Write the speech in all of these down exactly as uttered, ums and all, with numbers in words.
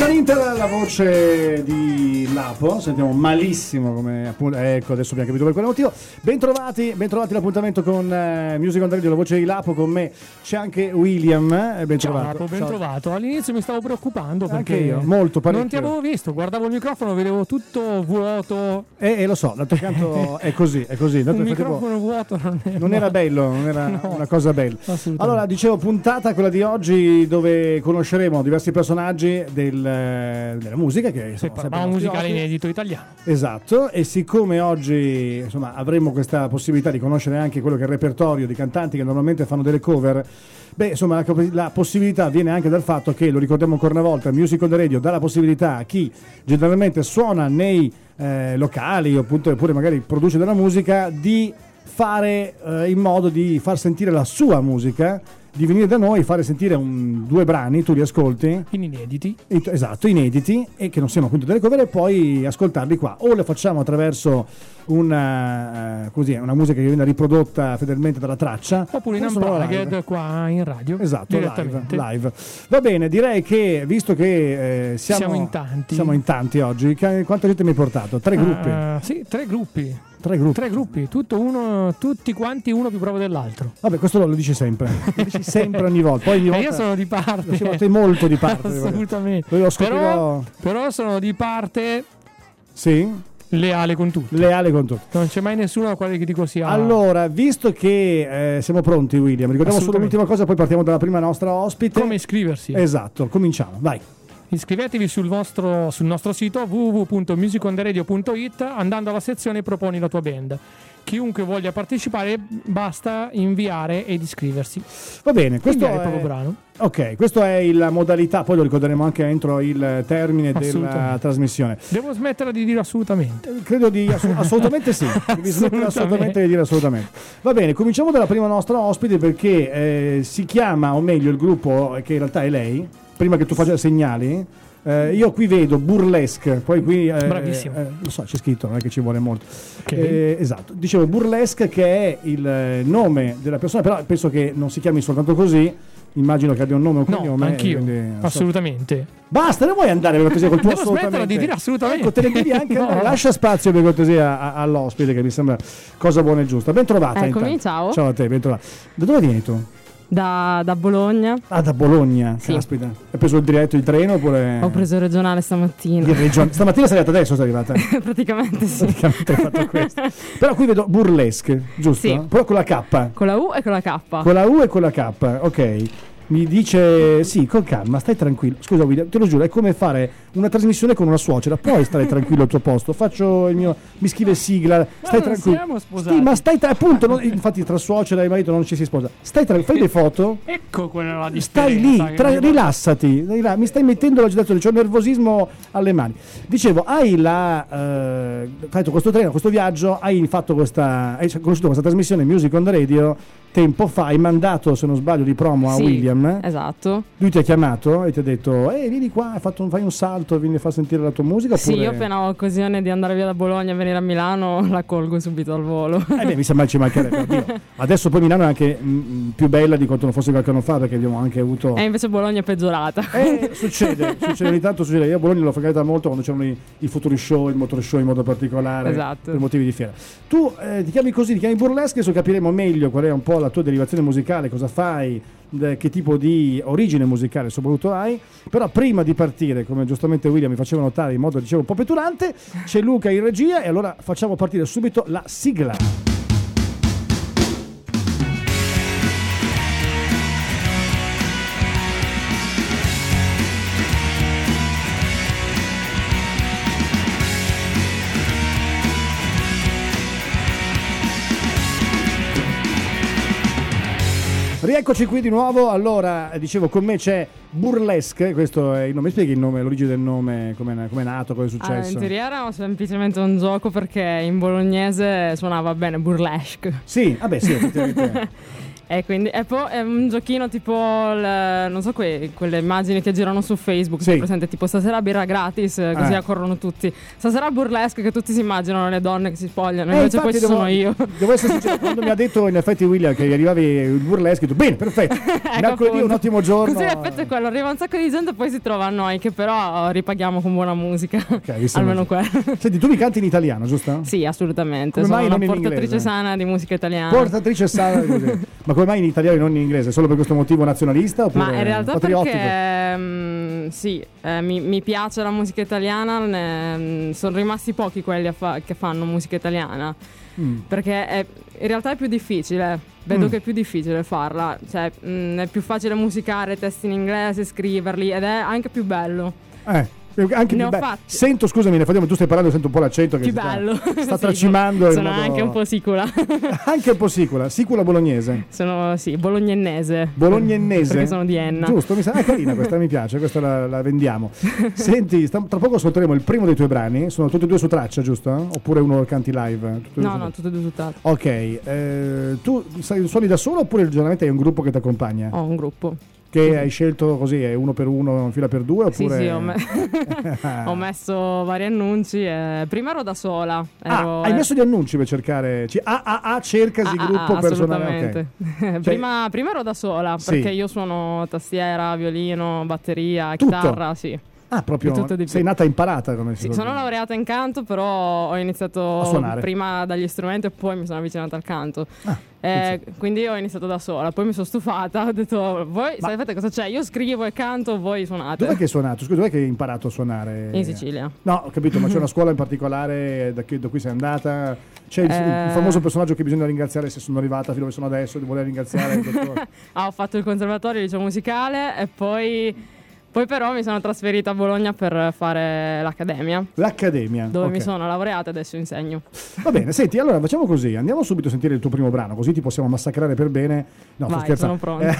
Inter, la voce di Lapo, sentiamo malissimo come appunto, ecco adesso abbiamo capito per quale motivo. Bentrovati, bentrovati l'appuntamento con eh, Music on the Radio, la voce di Lapo, con me c'è anche William, eh, ben Ciao trovato. Lapo, ben trovato. All'inizio mi stavo preoccupando perché anche io, molto parecchio. Non ti avevo visto, guardavo il microfono, vedevo tutto vuoto. Eh, eh lo so, d'altro canto è così, è così. Un microfono vuoto non, è non era bello, non era no, una cosa bella. Allora, dicevo, puntata quella di oggi dove conosceremo diversi personaggi del, della musica, che sì, ma un musicale inedito italiano. Esatto, e siccome oggi insomma avremo questa possibilità di conoscere anche quello che è il repertorio di cantanti che normalmente fanno delle cover, beh insomma la, la possibilità viene anche dal fatto che, lo ricordiamo ancora una volta, Music on the Radio dà la possibilità a chi generalmente suona nei eh, locali oppure, oppure magari produce della musica di fare eh, in modo di far sentire la sua musica, di venire da noi, fare sentire un, due brani, tu li ascolti in inediti, esatto, inediti, e che non siano appunto delle cover, e poi ascoltarli qua, o le facciamo attraverso una, uh, così, una musica che viene riprodotta fedelmente dalla traccia, oppure in unplugged qua in radio, esatto, live, live. Va bene, direi che visto che eh, siamo, siamo in tanti siamo in tanti oggi, quanta gente mi hai portato? Tre gruppi? Uh, sì, tre gruppi Tre gruppi. Tre gruppi, tutto uno, tutti quanti uno più bravo dell'altro. Vabbè, questo lo, lo dici sempre, lo dici sempre ogni volta. Poi ogni volta io sono di parte. Sei molto di parte. Assolutamente. Però, però sono di parte. Sì. Leale con tutti. Leale con tutti. Non c'è mai nessuno a quale che dico sia. Allora, visto che eh, siamo pronti, William, ricordiamo solo l'ultima cosa, poi partiamo dalla prima nostra ospite. Come iscriversi? Esatto, cominciamo, vai. Iscrivetevi sul vostro, sul nostro sito w w w punto music on the radio punto it, andando alla sezione proponi la tua band. Chiunque voglia partecipare basta inviare ed iscriversi. Va bene, questo inviare è il proprio brano. Ok, questa è la modalità, poi lo ricorderemo anche entro il termine della trasmissione. Devo smettere di dire assolutamente. Credo di ass- assolutamente sì, devi smettere assolutamente di dire assolutamente. Va bene, cominciamo dalla prima nostra ospite, perché eh, si chiama, o meglio il gruppo, che in realtà è lei, prima che tu faccia segnali. Eh, io qui vedo Burlesque, poi qui eh, bravissimo, eh, lo so, c'è scritto, non è che ci vuole molto. Okay. Eh, esatto, dicevo Burlesque, che è il nome della persona, però penso che non si chiami soltanto così, immagino che abbia un nome o un no, cognome. Anch'io, quindi, assolutamente. So. Basta, non vuoi andare per cortesia col tuo Devo assolutamente? di dire assolutamente. Ecco, te ne devi anche no. Lascia spazio per cortesia a, all'ospite, che mi sembra cosa buona e giusta. Ben trovata. Eccomi, intanto. ciao. Ciao a te, ben trovata. Da dove vieni tu? Da, da Bologna. Ah, da Bologna, sì. Caspita. Hai preso il diretto di treno oppure? Ho preso il regionale stamattina. Il region... Stamattina sei arrivata adesso, sei arrivata? Praticamente sì. Praticamente hai fatto questo. Però qui vedo Burlesque, giusto? Sì. Però con la K. Con la U e con la K. Con la U e con la K, ok. Mi dice, sì, con calma, stai tranquillo. Scusa William, te lo giuro, è come fare una trasmissione con una suocera. Puoi stare tranquillo al tuo posto. Faccio il mio, mi scrive sigla. Stai ma tranquillo. Siamo sposati. Sì, ma stai tra... appunto. Non... infatti, tra suocera e marito non ci si sposa. Stai tranquillo, fai le foto. Ecco quella la differenza. Stai lì, tra... rilassati. Rila... Mi stai mettendo l'agitazione, c'ho il nervosismo alle mani. Dicevo, hai la. Eh... fatto questo treno, questo viaggio, hai fatto questa. Hai conosciuto questa trasmissione Music on the Radio tempo fa, hai mandato, se non sbaglio, di promo a sì, William. Esatto. Lui ti ha chiamato e ti ha detto eh vieni qua, hai fatto un, fai un salto, vieni a far sentire la tua musica. Sì, oppure... io appena ho occasione di andare via da Bologna e venire a Milano la colgo subito al volo. Eh beh, mi sembra ci mancherebbe. Oddio. Adesso poi Milano è anche mh, più bella di quanto non fosse qualche anno fa, perché abbiamo anche avuto. E invece Bologna è peggiorata. Eh, succede, succede ogni tanto, succede. Io a Bologna l'ho frequentata molto quando c'erano i, i futuri show, il motor show in modo particolare, esatto, per motivi di fiera. Tu eh, ti chiami così, ti chiami Burlesque, adesso capiremo meglio qual è un po' la tua derivazione musicale, cosa fai, che tipo di origine musicale soprattutto hai. Però prima di partire, come giustamente William mi faceva notare in modo, dicevo, un po' petulante, c'è Luca in regia, e allora facciamo partire subito la sigla. Rieccoci qui di nuovo. Allora, dicevo, con me c'è Burlesque, questo è il nome. Spieghi il nome, l'origine del nome, come è nato, cosa è successo? Allora, in teoria era semplicemente un gioco perché in bolognese suonava bene Burlesque. Sì, vabbè, sì, effettivamente. E quindi e poi è un giochino tipo il, non so que, quelle immagini che girano su Facebook, sì. presente tipo stasera birra gratis, così eh. accorrono tutti. Stasera burlesque, che tutti si immaginano le donne che si spogliano, eh, invece poi ci devo, sono io. Devo essere sincero, quando mi ha detto in effetti William che arrivavi il burlesque, ho detto bene, perfetto. Ecco, Mercoledì è un ottimo giorno. Così l'effetto è quello, arriva un sacco di gente e poi si trova a noi che però ripaghiamo con buona musica. Okay, almeno quello. Senti, tu mi canti in italiano, giusto? Sì, assolutamente. Come sono mai una non in portatrice inglese? sana di musica italiana. Portatrice sana di musica. Ma come mai in italiano e non in inglese? Solo per questo motivo nazionalista oppure Ma in realtà patriottico? perché mh, sì, eh, mi, mi piace la musica italiana, ne, mh, sono rimasti pochi quelli a fa- che fanno musica italiana, mm. perché è, in realtà è più difficile, vedo mm. che è più difficile farla, cioè mh, è più facile musicare testi in inglese, scriverli ed è anche più bello. Eh. Anche ne più ho be- fatti. Sento, scusami, ne facciamo, tu stai parlando, sento un po' l'accento che più sta, bello. sta sì, tracimando. sono modo... anche un po' sicula. Anche un po' sicula, sicula bolognese. Sono sì, bolognennese. Bolognennese. Perché sono di Enna. Giusto, mi sa, è carina questa, mi piace, questa la, la vendiamo. Senti, sta, tra poco ascolteremo il primo dei tuoi brani, sono tutti e due su traccia, giusto? Oppure uno lo canti live? Tutti no, no, tutti e due su traccia. Ok, eh, tu sai, suoni da solo oppure generalmente hai un gruppo che ti accompagna? Ho un gruppo. Che hai scelto così, è uno per uno, fila per due? Oppure... Sì, sì, ho, me- ho messo vari annunci. E prima ero da sola. Ero, ah, hai messo gli annunci per cercare. A A A cercasi ah, gruppo ah, personale. Okay. prima, prima ero da sola sì. perché io suono tastiera, violino, batteria, Tutto. chitarra, sì. Ah, proprio sei nata imparata come si sì, sono laureata in canto, però ho iniziato a suonare prima dagli strumenti e poi mi sono avvicinata al canto. Ah, eh, quindi ho iniziato da sola, poi mi sono stufata, ho detto voi Ma... sapete cosa c'è? Io scrivo e canto, voi suonate. Dov'è che hai suonato? Scusa, dov'è che hai imparato a suonare? In Sicilia. No, ho capito, ma c'è una scuola in particolare da, che, da cui sei andata? C'è il, eh... il famoso personaggio che bisogna ringraziare se sono arrivata fino dove sono adesso, di voler ringraziare il dottore. ah, ho fatto il conservatorio, il liceo musicale e poi... Poi però mi sono trasferita a Bologna per fare l'accademia. L'accademia? Dove okay. mi sono laureata e adesso insegno. Va bene, senti, allora facciamo così. Andiamo subito a sentire il tuo primo brano, così ti possiamo massacrare per bene. No, Vai, sto sono pronta.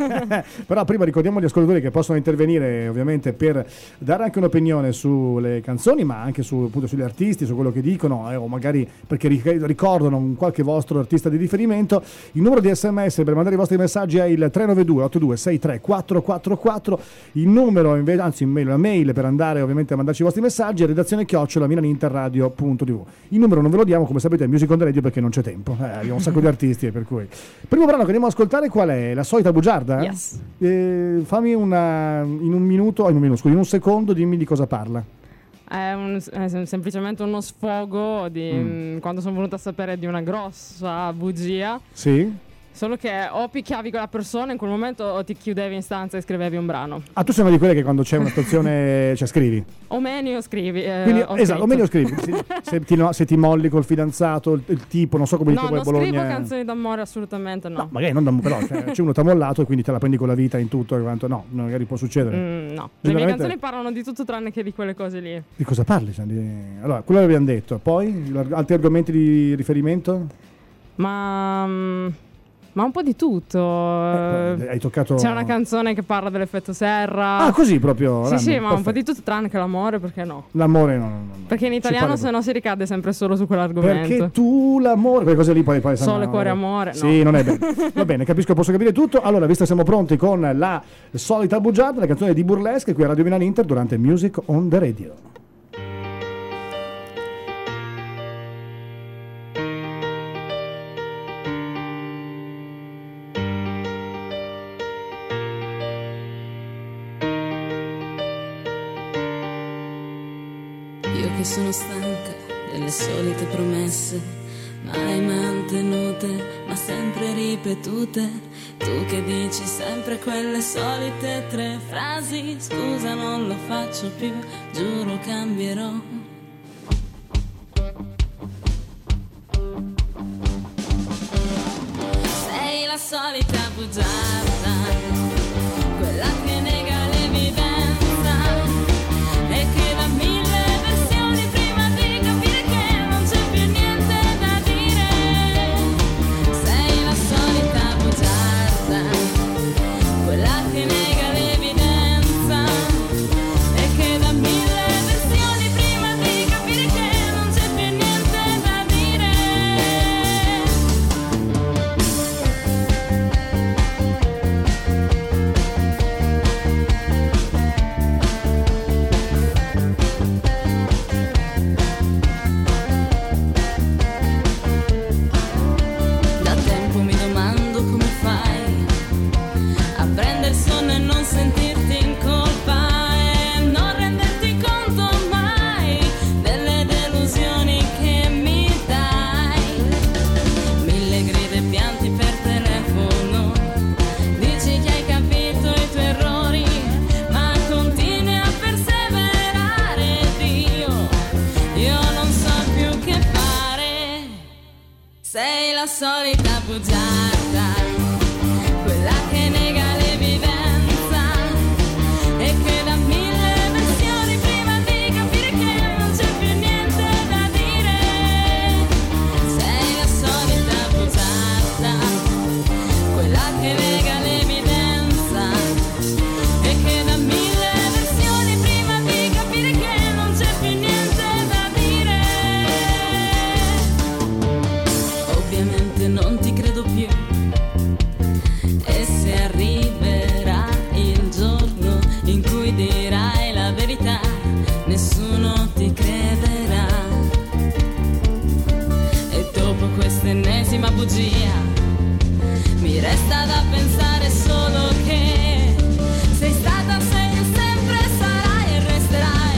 Però prima ricordiamo agli ascoltatori che possono intervenire ovviamente per dare anche un'opinione sulle canzoni, ma anche su, appunto, sugli artisti, su quello che dicono, eh, o magari perché ricordano un qualche vostro artista di riferimento. Il numero di sms per mandare i vostri messaggi è il tre nove due otto due sei tre quattro quattro quattro. Il numero invece, anzi mail, la mail per andare ovviamente a mandarci i vostri messaggi è redazione chiocciola milaninterradio punto tv. Il numero non ve lo diamo, come sapete, è Music on the Radio perché non c'è tempo, eh, abbiamo un sacco di artisti, per cui primo brano che andiamo ad ascoltare qual è? La solita bugiarda? Yes. Eh, fammi una in un minuto, in un minuto, scusi, in un secondo dimmi di cosa parla. È, un, è semplicemente uno sfogo di mm. quando sono venuta a sapere di una grossa bugia. Sì. Solo che o picchiavi quella persona in quel momento o ti chiudevi in stanza e scrivevi un brano. Ah, tu sei una di quelle che quando c'è una situazione cioè scrivi? O meni o scrivi. Eh, Quindi, ho esatto, o meni o scrivi. se, se, ti, no, se ti molli col fidanzato, il, il tipo, non so come no, dico poi a Bologna. No, non scrivo canzoni d'amore, assolutamente no. No, magari non d'amore, però cioè, c'è uno t'ha mollato e quindi te la prendi con la vita in tutto e quanto. No, magari può succedere. Mm, no, le mie canzoni parlano di tutto tranne che di quelle cose lì. Di cosa parli? Cioè, di... Allora, quello l'abbiamo detto. Poi, altri argomenti di riferimento? Ma... Um... Ma un po' di tutto. Eh, hai toccato... C'è una canzone che parla dell'effetto serra. Ah, così proprio? Sì, Random. sì, ma Perfetto. un po' di tutto tranne che l'amore, perché no? L'amore no, no, no. Perché in italiano se no si ricade sempre solo su quell'argomento. Perché tu l'amore, quelle cose lì poi... poi Sole, no, cuore, amore, no. Sì, non è bene. Va bene, capisco, posso capire tutto. Allora, visto che siamo pronti con la solita bugiarda, la canzone di Burlesque qui a Radio Milano Inter durante Music on the Radio. Sono stanca delle solite promesse, mai mantenute, ma sempre ripetute. Tu che dici sempre quelle solite tre frasi. Scusa, non lo faccio più, giuro cambierò. Sei la solita bugiarda, quella che nega l'evidenza e che da mille Nega l'evidenza e che da mille versioni prima la solita bugiarda, quella che nega l'evidenza e che da mille versioni prima di capire che non c'è più niente da dire. Sei la solita bugiarda, quella che nega l'evidenza e che da mille versioni prima di capire che non c'è più niente da dire. Ovviamente non ti credo più, e se arriverà il giorno in cui dirai la verità, nessuno ti crederà. E dopo questa ennesima bugia mi resta da pensare solo che sei stata, sei e sempre sarai e resterai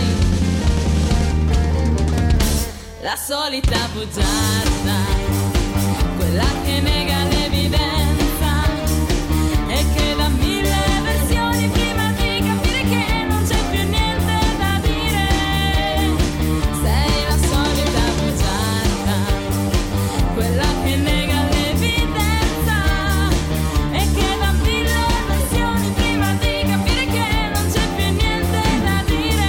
la solita bugiarda, quella che nega l'evidenza e che da mille versioni prima di capire che non c'è più niente da dire. Sei la solita bugiarda, quella che nega l'evidenza e che da mille versioni prima di capire che non c'è più niente da dire.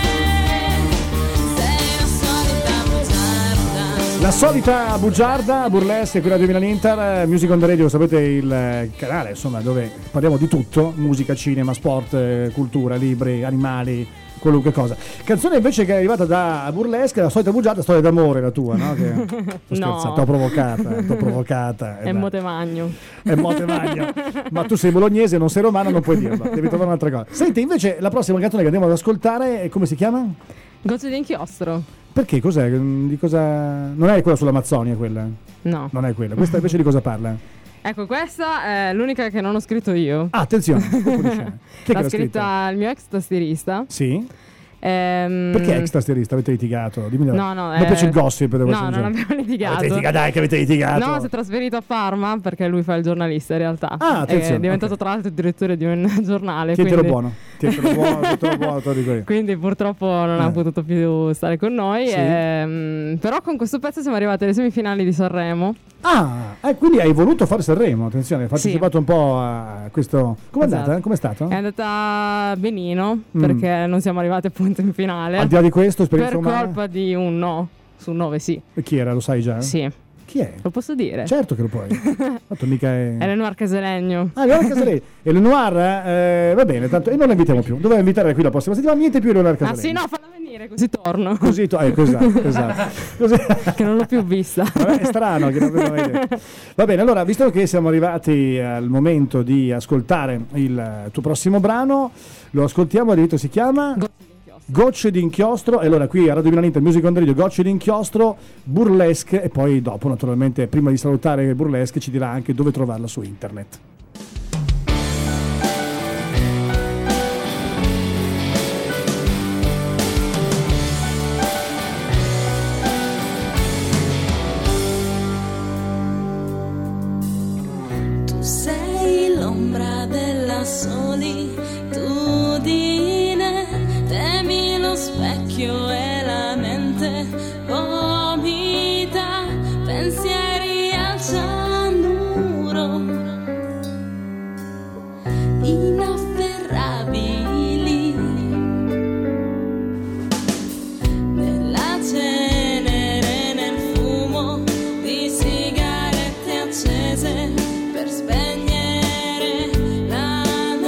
Sei la solita bugiarda. La solita bugiarda, burlesque, quella di Milan Inter, Music on the Radio, sapete, il canale insomma dove parliamo di tutto, musica, cinema, sport, cultura, libri, animali, qualunque cosa. Canzone invece che è arrivata da burlesque, la solita bugiarda, storia d'amore la tua, no? Che... No. T'ho provocata, t'ho provocata. È Motemagno. È Motemagno. Ma tu sei bolognese, non sei romano, non puoi dirlo, devi trovare un'altra cosa. Senti, invece la prossima canzone che andiamo ad ascoltare, come si chiama? Gocce di inchiostro. Perché? Cos'è? Di cosa... Non è quella sull'Amazzonia quella? No. Non è quella. Questa invece di cosa parla? Ecco, questa è l'unica che non ho scritto io. Ah, attenzione. colpo di scena. Chi è che L'ha l'ha scritta il mio ex tastierista. Sì? Ehm... Perché ex tastierista? Avete litigato? Dimmi la- No, no. Mi piace il gossip. Devo No, essere non sincero. abbiamo litigato. Avete litigato? Dai, che avete litigato. No, si è trasferito a Parma perché lui fa il giornalista in realtà. Ah, attenzione, è diventato ok. tra l'altro il direttore di un giornale. Tientelo quindi... buono. Tientelo buono, tientelo buono, te lo dico io. Quindi purtroppo non Eh. ha potuto più stare con noi. Sì. ehm, però con questo pezzo siamo arrivati alle semifinali di Sanremo. Ah, eh, quindi hai voluto fare Sanremo, attenzione, hai partecipato Sì. un po' a questo... Com'è Esatto. andata? Com'è stato? È andata benino Mm. perché non siamo arrivati appunto in finale. Al di là di questo, Per esperienza umana? colpa di un no su nove, sì. E chi era? Lo sai già? Sì, Chi è? lo posso dire. Certo che lo puoi. Tanto mica è... Eleonora Casalegno. Ah, Eleonora Casalegno. Eleonora, eh, va bene, tanto, e non la invitiamo più. Doveva invitare qui la prossima settimana, niente più Eleonora Ah Casalegno. sì, no, falla venire così torno. Così, to- ecco, esatto, esatto. Così. Che non l'ho più vista. Vabbè, è strano che non vedo mai detto. Va bene, allora, visto che siamo arrivati al momento di ascoltare il tuo prossimo brano, lo ascoltiamo, il diritto si chiama... Gocce d'inchiostro. E allora qui a Radio Milan Inter, Music on the Radio, Gocce d'inchiostro, burlesque, e poi dopo naturalmente prima di salutare burlesque ci dirà anche dove trovarla su internet. Tu sei l'ombra della solitudine, temi lo specchio e la mente vomita pensieri al cianuro, inafferrabili nella cenere, nel fumo di sigarette accese per spegnere la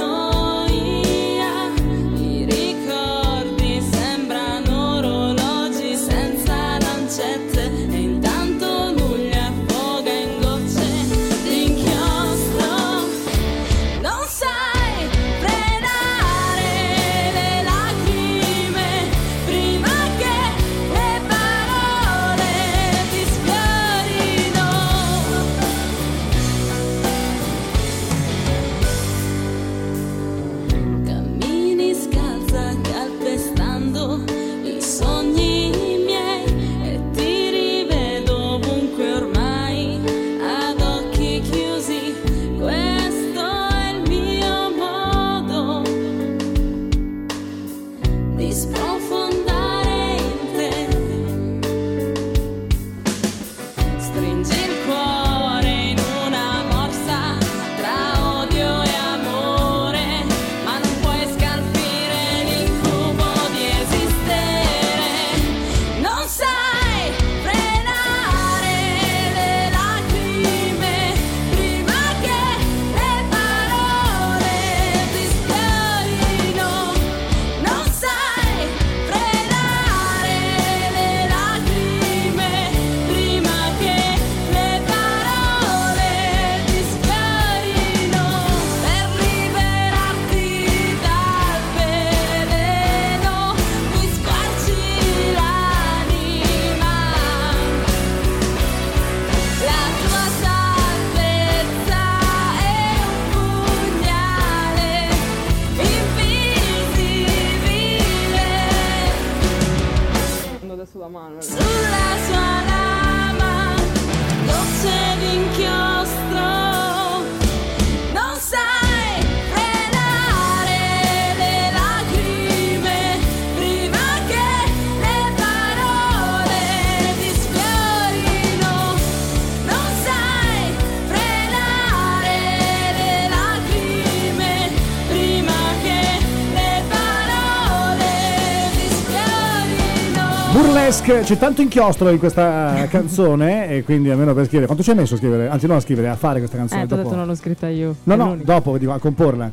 noia. I ricordi sembrano orologi senza lancette e intanto lui affoga in gocce d'inchiostro. Non sai frenare le lacrime prima che le parole ti sfiorino. Cammini scalza calpestando i sogni miei e ti rivedo ovunque ormai ad occhi chiusi. Questo è il mio modo di sprofondare in te. Stringi il cuore tua mano. Sulla sua lama, gocce d'inchiostro, non sai frenare le lacrime prima che le parole ti sfiorino, non sai frenare le lacrime prima che le parole ti sfiorino. Burlesque, c'è tanto inchiostro in questa canzone e quindi almeno per scrivere. Quanto ci hai messo a scrivere? Anzi, non a scrivere, a fare questa canzone. Eh, ti ho dopo. detto non l'ho scritta io. No, È no, l'unico. dopo dico, a comporla.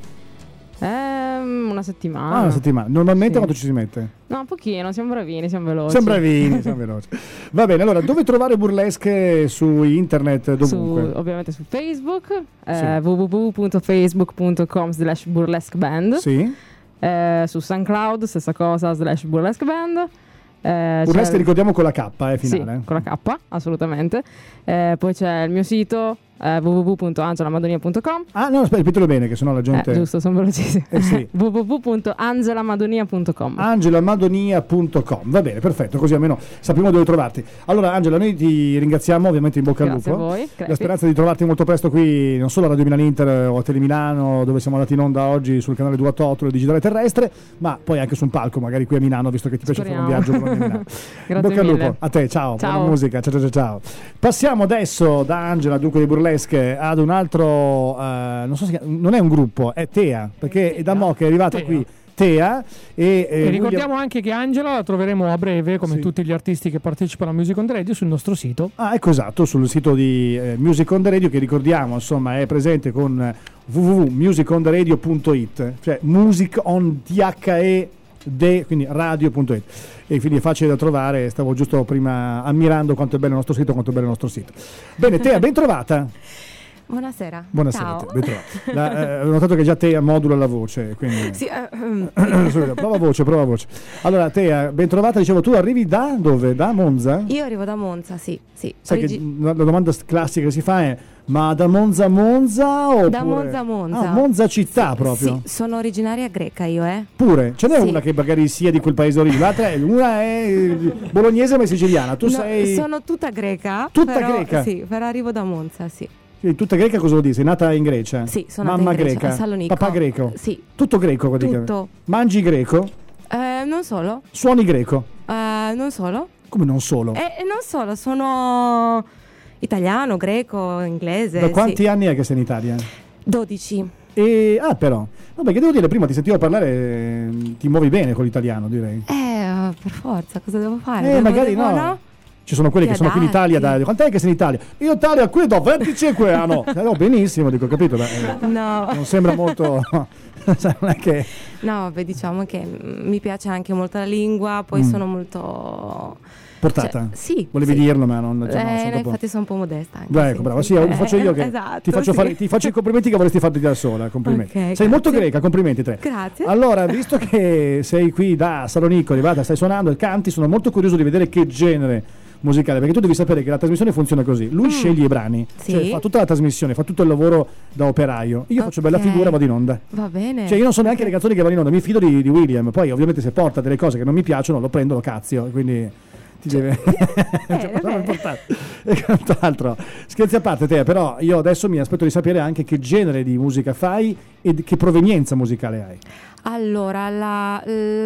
Ehm, una settimana. Ah, una settimana. Normalmente Sì. quanto ci si mette? No, un pochino, siamo bravini, siamo veloci. Siamo bravini, siamo veloci. Va bene, allora, dove trovare Burlesque su internet, dovunque? Su, ovviamente su Facebook, Sì. eh, w w w punto facebook punto com slash burlesque band. Sì. Eh, su SoundCloud, stessa cosa, slash burlesque band. Eh, Burlesque c'è- ricordiamo con la K, eh, Sì, finale. con la K, assolutamente. Eh, poi c'è il mio sito, eh, w w w punto angela madonia punto com. Ah, no, aspetta, ripetelo bene, che sennò la gente... Eh, giusto, sono velocissimo. Eh, sì. w w w punto angela madonia punto com. angela madonia punto com. Va bene, perfetto, così almeno sappiamo dove trovarti. Allora Angela, noi ti ringraziamo, ovviamente in bocca al Grazie a lupo. voi, crepi. La speranza di trovarti molto presto qui, non solo a Radio Milano Inter o a Telemilano, dove siamo andati in onda oggi sul canale due otto digitale terrestre, ma poi anche su un palco, magari qui a Milano, visto che ti piace fare un Speriamo. viaggio con Milano. Grazie Bocca al mille. lupo, a te, ciao, Ciao. buona musica, ciao ciao ciao ciao. Passiamo adesso da Angela, dunque di Burlesque, ad un altro, eh, non so se non è un gruppo, è Tea, perché è da mo' che è arrivata Tea. qui Tea e, E eh, ricordiamo anche che Angela la troveremo a breve, come Sì. tutti gli artisti che partecipano a Music on the Radio, sul nostro sito. Ah, ecco, esatto, sul sito di eh, Music on the Radio, che ricordiamo, insomma, è presente con eh, w w w punto music on the radio punto i t, cioè music on t h e d, quindi radio punto i t. E quindi è facile da trovare, stavo giusto prima ammirando quanto è bello il nostro sito, quanto è bello il nostro sito. Bene, Tea, ben trovata. Buonasera. Buonasera, Ciao. Tea, ben trovata. La, eh, ho notato che già Tea modula la voce, quindi... Sì, eh, ehm, Subito, prova voce, prova voce. Allora, Tea, ben trovata, dicevo, tu arrivi da dove? Da Monza? io arrivo da Monza, sì, sì. Sai Origi- che la la domanda classica che si fa è: ma da Monza a Monza oppure... Da Monza a Monza. Ah, Monza città proprio. Sì, sono originaria greca io, eh. Pure, ce n'è Sì. una che magari sia di quel paese d'origine, l'altra è, una è bolognese ma è siciliana. Tu No, sei sono tutta greca. Tutta però- greca? Sì, però arrivo da Monza, sì. sì, tutta greca, cosa vuol dire? Sei nata in Grecia? Sì, sono Mamma nata in Grecia, greca, a Salonicco. papà greco. Sì, Tutto greco praticamente. tutto. Mangi greco? Eh, non solo. Suoni greco? Eh, non solo. Come non solo? Eh, non solo, sono italiano, greco, inglese. da quanti sì. anni è che sei in Italia? dodici. E, ah però, vabbè, che devo dire, prima ti sentivo parlare, eh, ti muovi bene con l'italiano, direi. Eh, per forza, cosa devo fare? Eh, Devo- magari devo- no. Ci sono quelli Ti che sono qui in Italia adatti. da... Quant'è che sei in Italia? Io in Italia qui da venticinque anni. Eh, no, benissimo, dico, capito? Beh, eh, No. non sembra molto... Cioè, non è che... No, vabbè, diciamo che mm, mi piace anche molto la lingua, poi Mm. sono molto... Portata? Cioè, sì. Volevi sì. dirlo, ma non... Cioè, no, Eh, sono dopo- infatti sono un po' modesta anche. Beh, ecco, bravo, sì, lo faccio io che Esatto, ti, faccio sì. fare, ti faccio i complimenti che vorresti farti da sola, complimenti. Ok, sei grazie. molto greca, complimenti te. Grazie. Allora, visto che sei qui da Salonicco, arrivata, stai suonando e canti, sono molto curioso di vedere che genere musicale, perché tu devi sapere che la trasmissione funziona così: lui Mm. sceglie i brani, Sì. cioè fa tutta la trasmissione, fa tutto il lavoro da operaio. Io faccio bella Ok. figura, vado in onda. Va bene. Cioè io non so neanche le canzoni che vanno in onda, mi fido di, di William. Poi ovviamente se porta delle cose che non mi piacciono lo prendo, lo cazio, quindi ti deve... Cioè, beh. cosa importante. E quant'altro. Scherzi a parte, te, però io adesso mi aspetto di sapere anche che genere di musica fai e di- che provenienza musicale hai. Allora, la,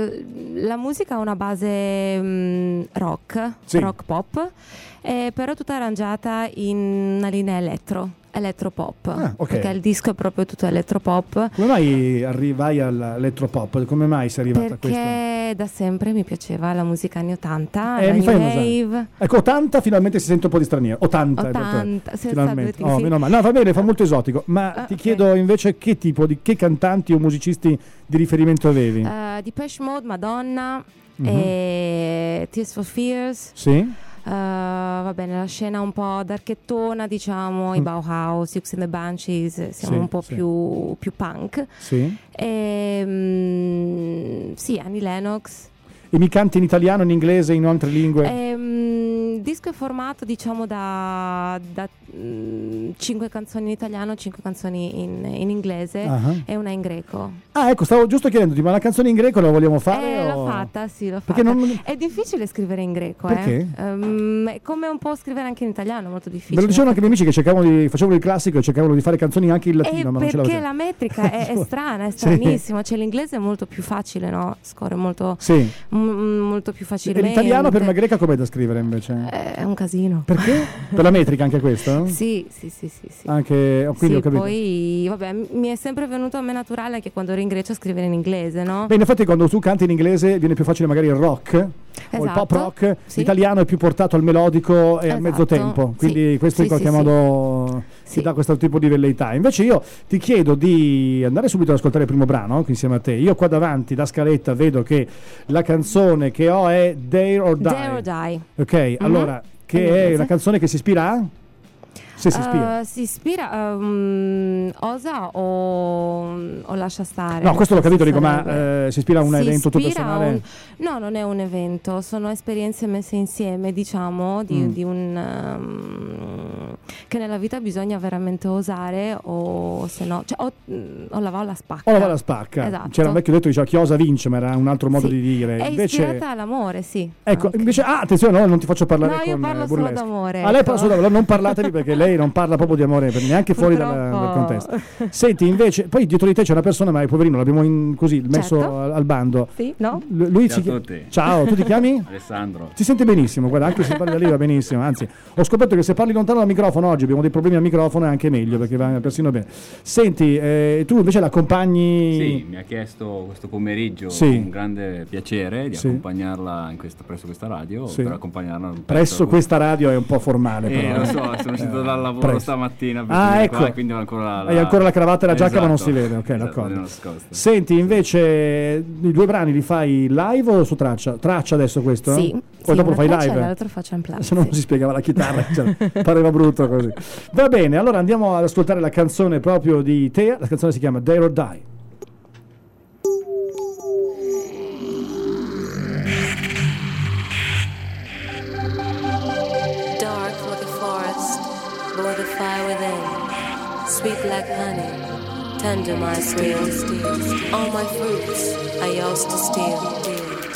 l- la musica ha una base mm, rock, Sì. rock pop, eh, però tutta arrangiata in una linea elettro, elettropop, Ah, ok. perché il disco è proprio tutto elettropop. Come mai arrivai all'elettropop? Come mai sei arrivata a questo? Perché da sempre mi piaceva la musica anni ottanta, Eh, la mi new fai un esempio. wave. Ecco, ottanta finalmente si sente un po' di straniero. ottanta, ottanta, senza finalmente. due T, Oh, sì. meno male. No, va bene, fa molto esotico. Ma Ah, ti ok. chiedo invece che tipo di che cantanti o musicisti di riferimento avevi? Uh, Depeche Mode, Madonna, Mhm. e Tears for Fears. Sì? Uh, va bene, la scena un po' darkettona, diciamo, i Mm. Bauhaus, Hughes and the Banshees, siamo Sì, un po' sì. più, più punk. Sì. E, mm, sì, Annie Lennox. E mi canti in italiano, in inglese, in altre lingue? E, mm, il disco è formato, diciamo, da, da mh, cinque canzoni in italiano, cinque canzoni in, in inglese uh-huh. e una in greco. Ah, ecco, stavo giusto chiedendoti, ma la canzone in greco la vogliamo fare? Eh, o... l'ho fatta, sì, l'ho fatta. Perché non... È difficile scrivere in greco, perché? Eh? Um, è come un po' scrivere anche in italiano, molto difficile. Me lo dicevano anche i miei amici che cercavano di, facevano il classico e cercavano di fare canzoni anche in latino, eh, ma non ce perché la la metrica è, è strana, è stranissima. Sì. Cioè l'inglese è molto più facile, no? Scorre molto, sì. m- molto più facilmente. E l'italiano per una greca com'è da scrivere invece? Eh, è un casino. Perché? Per la metrica anche questa? No? Sì, sì, sì, sì, sì. Anche, oh, quindi sì, ho capito. Poi, vabbè, mi è sempre venuto a me naturale anche quando ero in Grecia a scrivere in inglese, no? Beh, in effetti quando tu canti in inglese viene più facile magari il rock, esatto, o il pop rock, sì. L'italiano è più portato al melodico e esatto. al mezzo tempo, quindi sì. questo sì, in qualche sì, modo sì. ti dà questo tipo di velleità. Invece io ti chiedo di andare subito ad ascoltare il primo brano insieme a te. Io qua davanti da scaletta vedo che la canzone che ho è Dare or Die. Dare or Die. Ok, mm-hmm. allora, che è una canzone che si ispira a? Se si ispira. Uh, si ispira um, osa o, o lascia stare? No, questo l'ho capito, dico, ma uh, si ispira a un si evento tuo personale? Un... No, non è un evento, sono esperienze messe insieme, diciamo, di, mm. di un um, che nella vita bisogna veramente osare, o se no, cioè, o, o la va o la spacca. O la va o la spacca. Esatto. C'era un vecchio detto che diceva chi osa vince, ma era un altro modo sì. di dire. È invece... ispirata all'amore, sì. Ecco, okay. invece, ah, attenzione, no, non ti faccio parlare no, con io parlo burlesque. solo d'amore. Ah, lei parla solo d'amore, non parlatevi perché lei non parla proprio di amore neanche fuori dal, dal contesto. Senti, invece, poi dietro di te c'è una persona, ma poverino, l'abbiamo in, così messo certo. al, al bando. Sì, no? L- lui Ciao ci a tutti. Ciao, tu ti chiami? Alessandro. Si sente benissimo, guarda, anche se parli da lì va benissimo. Anzi, ho scoperto che se parli lontano dal microfono oggi abbiamo dei problemi al microfono, è anche meglio perché va persino bene. Senti, eh, tu invece l'accompagni? Sì, mi ha chiesto questo pomeriggio sì. con grande piacere di sì. accompagnarla in questa, presso questa radio. Sì. Per accompagnarla presso questa radio è un po' formale, eh, però. Lo so, sono uscito dal lavoro presso. stamattina. Per ah, ecco. Qua, quindi ho ancora la, Hai ancora la cravatta e la giacca, esatto. ma non si vede. Ok, esatto, d'accordo. Senti, invece, i due brani li fai live o su traccia? Traccia adesso questo? Sì. O sì, dopo lo fai traccia live? E l'altro faccio in play. Se no non si spiegava la chitarra, cioè, pareva brutto così. Va bene, allora andiamo ad ascoltare la canzone proprio di Tea. La canzone si chiama Dare or Die. Dark like a forest, boil the fire within, sweet like honey, tender my steel. All my fruits I used to steal.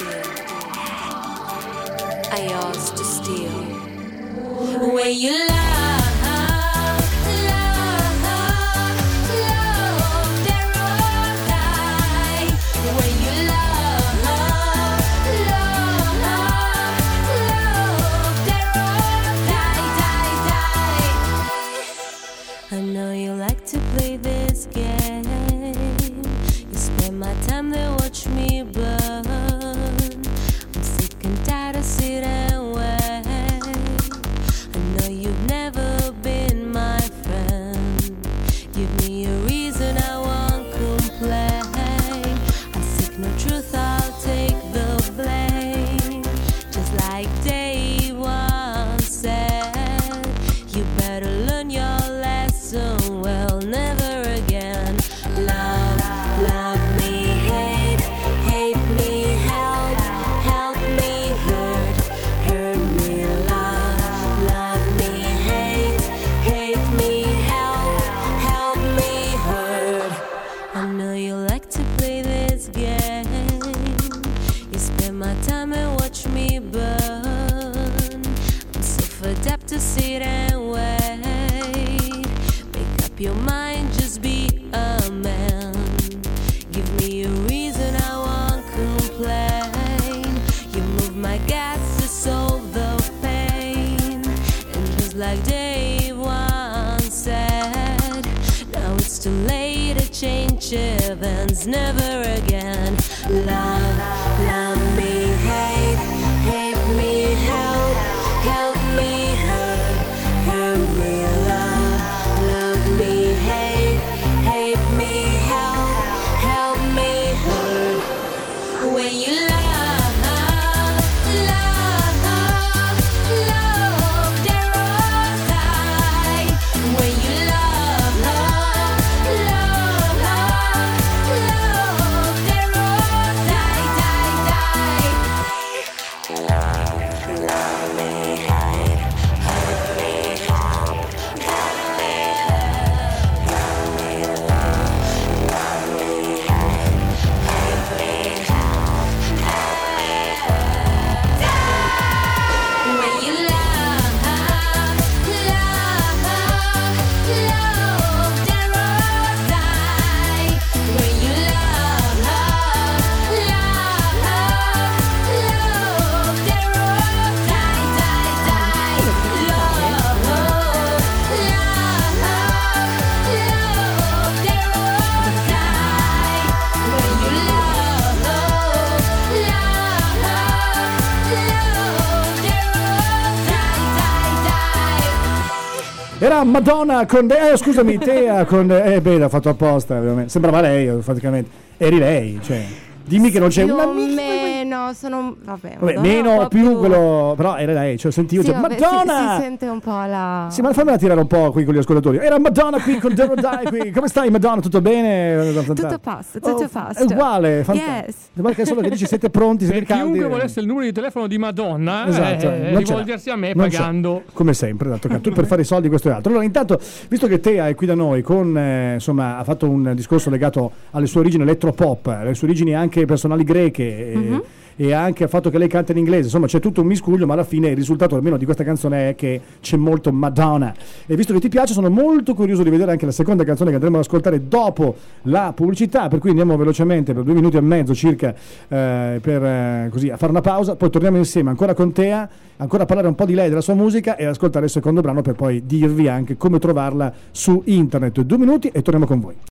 I used to steal. When you love, love, love, dare or die. When you love, love, love, dare or die, die, die. I know you like to play this game. You spend my time there, watch me burn. Sit and wait. I know you've never been my friend. Give me a reason, I won't complain. I seek no truth, I'll take the blame. Just like Dave once said, you better learn your lesson well, never again. Love, love me, hate, hate me, help, help me, hurt, hurt me, love, love me, hate, hate me, help, help me, hurt. I know you like to play this game. You spend my time and watch me burn. I'm so fed up to sit and wait. Make up your mind, just be a man. Give me a reason, I won't complain. You move my guts to solve the pain. And just like Dave once said, now it's too late to change events, never again. Love, love me, hate, hate me, help, help me, hurt, hurt me, love, love me, hate, hate me, help, help me, hurt. When you love, love, love, dare or die. When you love, love, love, love, dare or die, die, die. Era Madonna con eh, scusami Tea con eh beh l'ha fatto apposta ovviamente. Sembrava lei praticamente, eri lei, cioè dimmi che non c'è più una o meno sono vabbè, vabbè, Madonna meno un o po' più quello, però era lei, cioè sentivo sì, cioè, vabbè, Madonna si, si sente un po' la sì, ma fammela tirare un po' qui con gli ascoltatori. Era Madonna qui con Devo Die qui. Come stai Madonna? Tutto bene? tutto passa, tutto oh, passa. È uguale, fantastico. Yes. Guarda solo che dici siete pronti, siete Per chiunque caldi. volesse il numero di telefono di Madonna, Esatto, eh, non ce rivolgersi l'ha. a me Non ce pagando. l'ha. Come sempre, dato tu per fare i soldi questo e altro. Allora, intanto, visto che Tea è qui da noi con eh, insomma, ha fatto un discorso legato alle sue origini elettropop, alle sue origini anche personali greche. Mm-hmm. E, e anche al fatto che lei canta in inglese, insomma c'è tutto un miscuglio, ma alla fine il risultato almeno di questa canzone è che c'è molto Madonna. E visto che ti piace sono molto curioso di vedere anche la seconda canzone che andremo ad ascoltare dopo la pubblicità, per cui andiamo velocemente per due minuti e mezzo circa eh, per eh, così a fare una pausa, poi torniamo insieme ancora con Tea, ancora a parlare un po' di lei, della sua musica e ascoltare il secondo brano per poi dirvi anche come trovarla su internet. Due minuti e torniamo con voi.